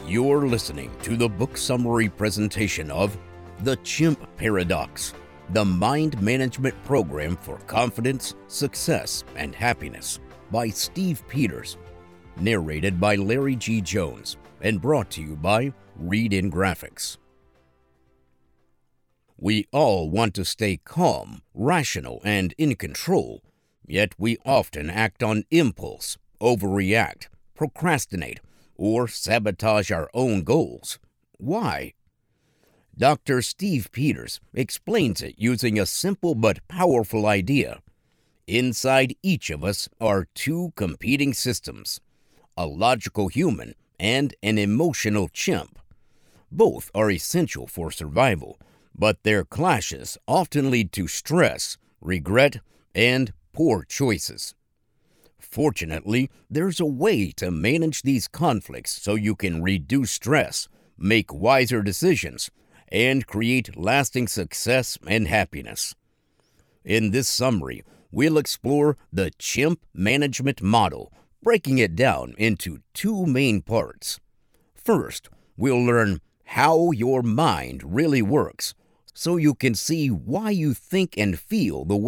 You're listening to the book summary presentation of The Chimp Paradox, the Mind Management Program for Confidence, Success, and Happiness by Steve Peters, narrated by Larry G. Jones, and brought to you by Read in Graphics. We all want to stay calm, rational, and in control, yet we often act on impulse, overreact, procrastinate, or sabotage our own goals. Why? Dr. Steve Peters explains it using a simple but powerful idea. Inside each of us are two competing systems, a logical human and an emotional chimp. Both are essential for survival, but their clashes often lead to stress, regret, and poor choices. Fortunately, there's a way to manage these conflicts so you can reduce stress, make wiser decisions, and create lasting success and happiness. In this summary, we'll explore the Chimp Management Model, breaking it down into two main parts. First, we'll learn how your mind really works, so you can see why you think and feel the